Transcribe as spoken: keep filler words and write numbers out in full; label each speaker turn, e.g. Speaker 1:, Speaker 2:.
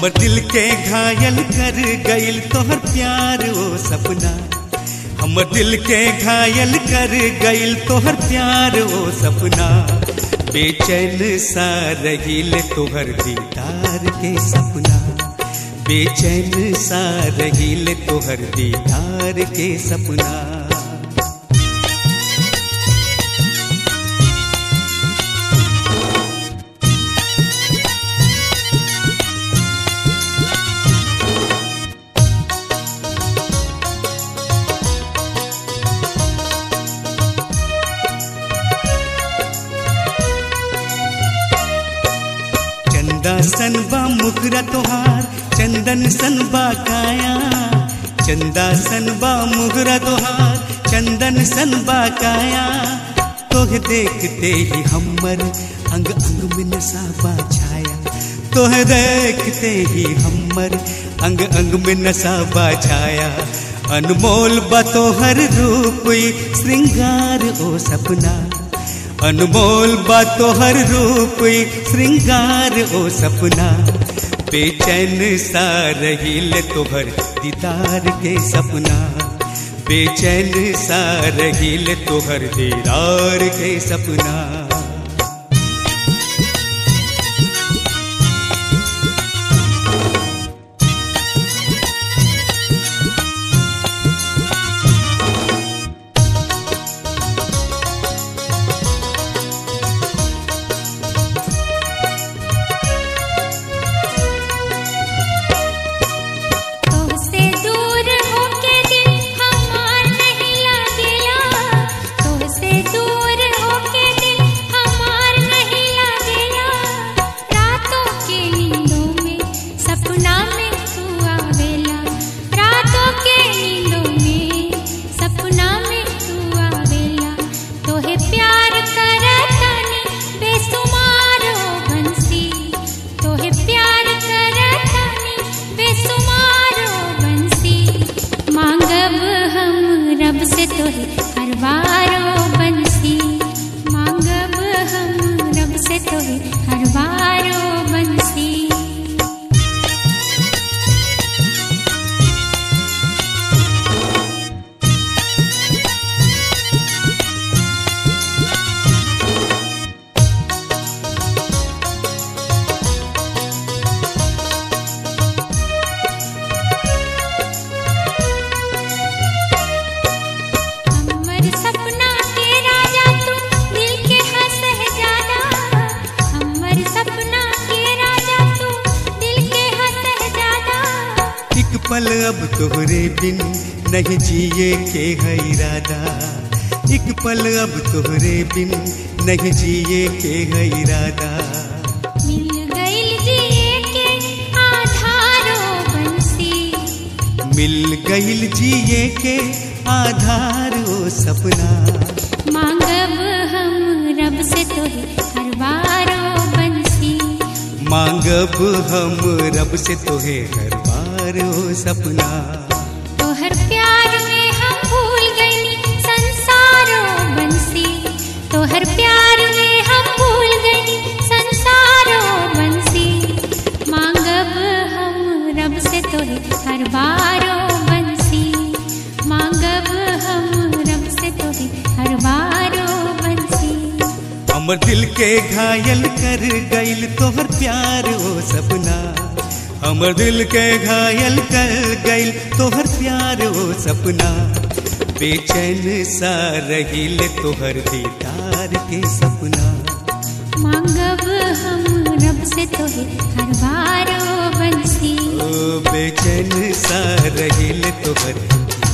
Speaker 1: हमर दिल के घायल कर गइल तोहर प्यार ओ सपना। हमर दिल के घायल कर गइल तोहर प्यार ओ सपना। बेचैन सा रहिल तोहर दीदार के सपना। बेचैन सा रहिल तोहर दीदार के सपना। चंदा सन बा मुखरा तोहार चंदन सन बा काया। चंदा सन बा मुखरा तोहार चंदन सन बा काया। तोहे देखते ही हमर अंग अंग में नशा बा छाया। तोहे देखते ही हमर अंग अंग में नशा बा छाया। अनमोल बा तोहर रूप श्रृंगार ओ सपना। अनमोल बा तोहर रूप श्रृंगार ओ सपना। बेचैन सा रहिल तोहर दीदार के सपना। बेचैन सा रहिल तोहर दीदार के सपना।
Speaker 2: तोहे हर बारो बंसी मांगब हम रब से तोहे हर बारो बंसी।
Speaker 1: पल अब तोहरे बिन नहीं जिए के है इरादा। एक पल अब तोहरे बिन नहीं जिए के है इरादा।
Speaker 2: मिल गइल जिए के आधारो बंसी।
Speaker 1: मिल गइल जिए के आधारो सपना।
Speaker 2: मांगब हम रब से तोहे हर बारो बंसी।
Speaker 1: मांगब हम रब से तोहे हर ओ सपना।
Speaker 2: तोहर प्यार में हम भूल गइनी संसारो बंसी। तोहर प्यार में हम भूल गइनी संसारो बंसी। मांगब हम रब से तोहे हर बारो बंसी। मांगब हम रब से तोहे हर बारो बंसी।
Speaker 1: हमर दिल के घायल कर गइल तोहर प्यार ओ सपना। हमर दिल के घायल कर गइल तोहर प्यार ओ सपना। बेचैन सा रहिल तोहर दीदार के सपना।
Speaker 2: मांगब हम रब से तोहे हर बारो बंसी।
Speaker 1: ओ बेचैन सा रहिल तोहर